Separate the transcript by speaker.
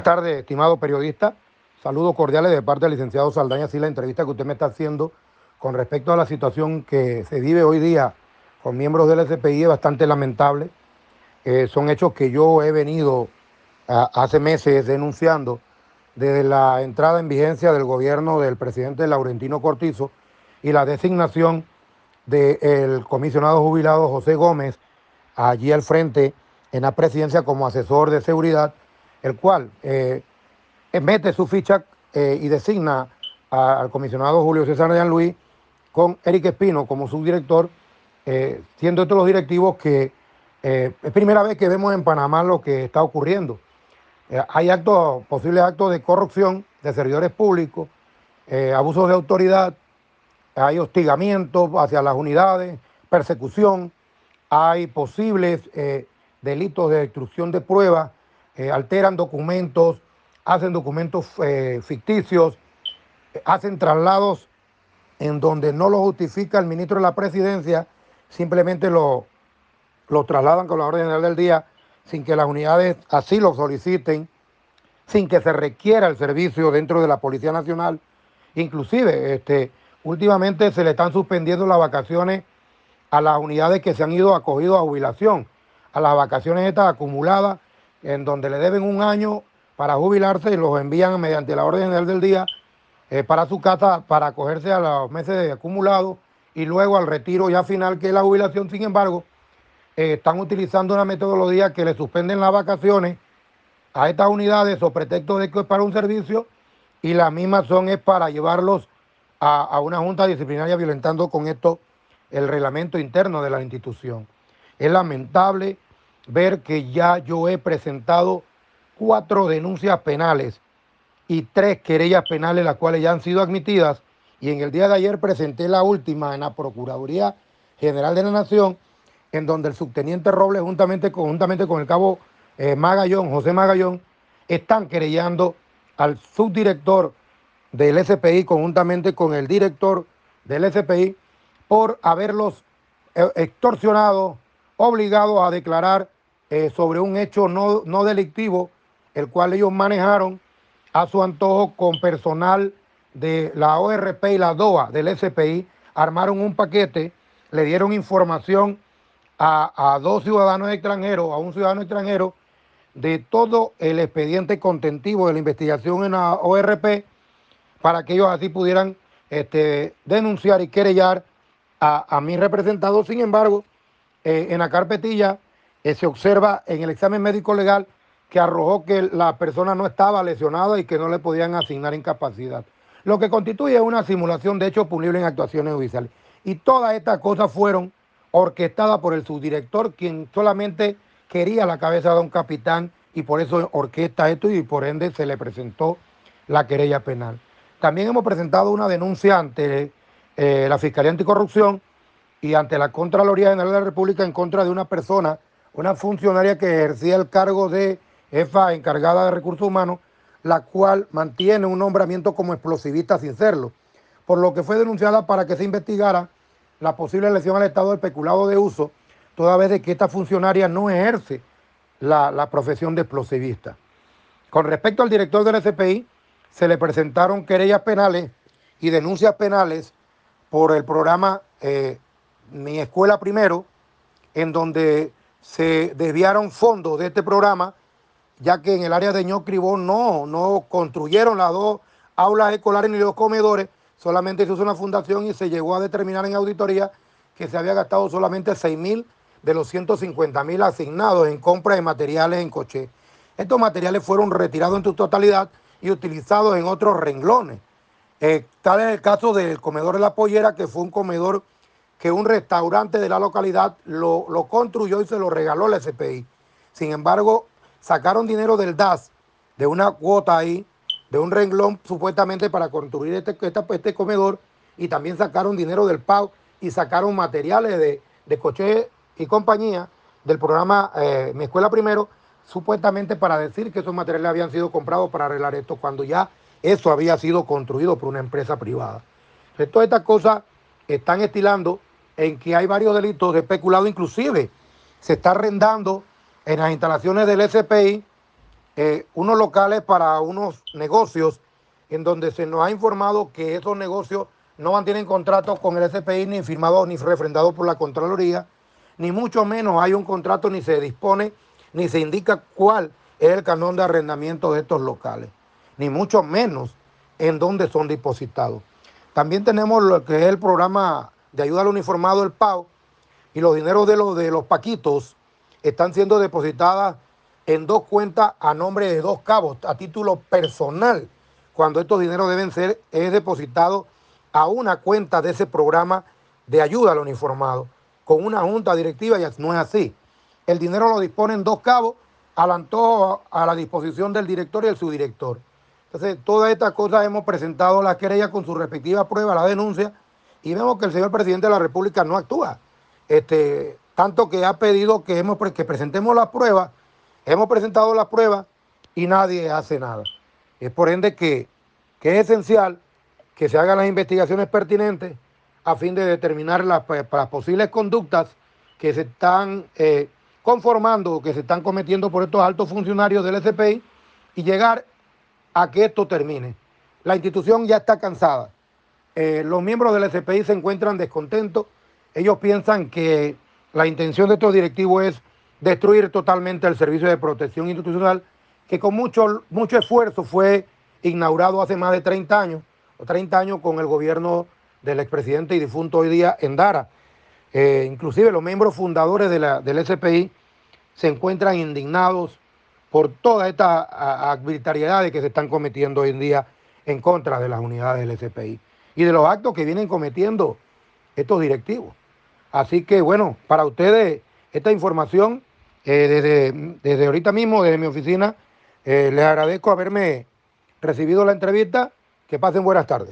Speaker 1: Buenas tardes, estimado periodista. Saludos cordiales de parte del licenciado Saldaña. Sí, la entrevista que usted me está haciendo con respecto a la situación que se vive hoy día con miembros del SPI es bastante lamentable. Son hechos que yo he venido hace meses denunciando desde la entrada en vigencia del gobierno del presidente Laurentino Cortizo y la designación del comisionado jubilado José Gómez allí al frente en la presidencia como asesor de seguridad, el cual mete su ficha y designa al comisionado Julio César de Luis con Eric Espino como subdirector, siendo estos los directivos que es primera vez que vemos en Panamá lo que está ocurriendo. Hay posibles actos de corrupción de servidores públicos, abusos de autoridad, hay hostigamientos hacia las unidades, persecución, hay posibles delitos de destrucción de pruebas, alteran documentos, hacen documentos ficticios, hacen traslados en donde no lo justifica el ministro de la presidencia, simplemente lo trasladan con la orden general del día sin que las unidades así lo soliciten, sin que se requiera el servicio dentro de la Policía Nacional. Inclusive, últimamente se le están suspendiendo las vacaciones a las unidades que se han ido acogidos a jubilación, a las vacaciones estas acumuladas, en donde le deben un año para jubilarse y los envían mediante la orden general del día para su casa para acogerse a los meses de acumulado y luego al retiro ya final que es la jubilación. Sin embargo, están utilizando una metodología que le suspenden las vacaciones a estas unidades o pretexto de que es para un servicio y las mismas es para llevarlos a una junta disciplinaria violentando con esto el reglamento interno de la institución. Es lamentable ver que ya yo he presentado 4 denuncias penales y 3 querellas penales, las cuales ya han sido admitidas, y en el día de ayer presenté la última en la Procuraduría General de la Nación, en donde el subteniente Robles juntamente con el cabo José Magallón, están querellando al subdirector del SPI conjuntamente con el director del SPI por haberlos extorsionado, obligados a declarar sobre un hecho no delictivo, el cual ellos manejaron a su antojo con personal de la ORP y la DOA del SPI, armaron un paquete, le dieron información a 2 ciudadanos extranjeros, a un ciudadano extranjero, de todo el expediente contentivo de la investigación en la ORP, para que ellos así pudieran denunciar y querellar a mi representado. Sin embargo, en la carpetilla se observa en el examen médico legal que arrojó que la persona no estaba lesionada y que no le podían asignar incapacidad, lo que constituye una simulación de hechos punibles en actuaciones judiciales. Y todas estas cosas fueron orquestadas por el subdirector, quien solamente quería la cabeza de un capitán y por eso orquesta esto y por ende se le presentó la querella penal. También hemos presentado una denuncia ante la Fiscalía Anticorrupción y ante la Contraloría General de la República en contra de una persona, una funcionaria que ejercía el cargo de jefa encargada de recursos humanos, la cual mantiene un nombramiento como explosivista sin serlo, por lo que fue denunciada para que se investigara la posible lesión al Estado del peculado de uso, toda vez de que esta funcionaria no ejerce la profesión de explosivista. Con respecto al director del SPI, se le presentaron querellas penales y denuncias penales por el programa Mi Escuela Primero, en donde se desviaron fondos de este programa, ya que en el área de Ñocribó no construyeron las 2 aulas escolares ni los comedores, solamente se usó una fundación y se llegó a determinar en auditoría que se había gastado solamente 6.000 de los 150.000 asignados en compra de materiales en Coché. Estos materiales fueron retirados en su totalidad y utilizados en otros renglones. Tal es el caso del comedor de la Pollera, que fue un comedor que un restaurante de la localidad lo construyó y se lo regaló la SPI. Sin embargo, sacaron dinero del DAS, de una cuota ahí, de un renglón supuestamente para construir este comedor, y también sacaron dinero del PAU y sacaron materiales de Coché y compañía del programa Mi Escuela Primero, supuestamente para decir que esos materiales habían sido comprados para arreglar esto, cuando ya eso había sido construido por una empresa privada. Entonces, todas estas cosas están estilando en que hay varios delitos de peculado, inclusive se está arrendando en las instalaciones del SPI unos locales para unos negocios en donde se nos ha informado que esos negocios no mantienen contrato con el SPI ni firmado ni refrendado por la Contraloría, ni mucho menos hay un contrato ni se dispone ni se indica cuál es el canon de arrendamiento de estos locales, ni mucho menos en dónde son depositados. También tenemos lo que es el programa de ayuda al uniformado, el PAO, y los dineros de los paquitos están siendo depositadas en 2 cuentas a nombre de 2 cabos a título personal, cuando estos dineros deben ser depositados a una cuenta de ese programa de ayuda al uniformado, con una junta directiva, y no es así. El dinero lo disponen 2 cabos al antojo, a la disposición del director y el subdirector. Entonces, todas estas cosas hemos presentado la querella con su respectiva prueba, la denuncia, y vemos que el señor presidente de la República no actúa. Tanto que ha pedido que presentemos las pruebas, hemos presentado las pruebas y nadie hace nada. Es por ende que es esencial que se hagan las investigaciones pertinentes a fin de determinar las posibles conductas que se están conformando, que se están cometiendo por estos altos funcionarios del SPI y llegar a que esto termine. La institución ya está cansada. Los miembros del SPI se encuentran descontentos. Ellos piensan que la intención de estos directivos es destruir totalmente el Servicio de Protección Institucional, que con mucho esfuerzo fue inaugurado hace más de 30 años con el gobierno del expresidente y difunto hoy día Endara. Inclusive los miembros fundadores del SPI se encuentran indignados por todas estas arbitrariedades que se están cometiendo hoy en día en contra de las unidades del SPI y de los actos que vienen cometiendo estos directivos. Así que bueno, para ustedes esta información desde ahorita mismo, desde mi oficina, les agradezco haberme recibido la entrevista. Que pasen buenas tardes.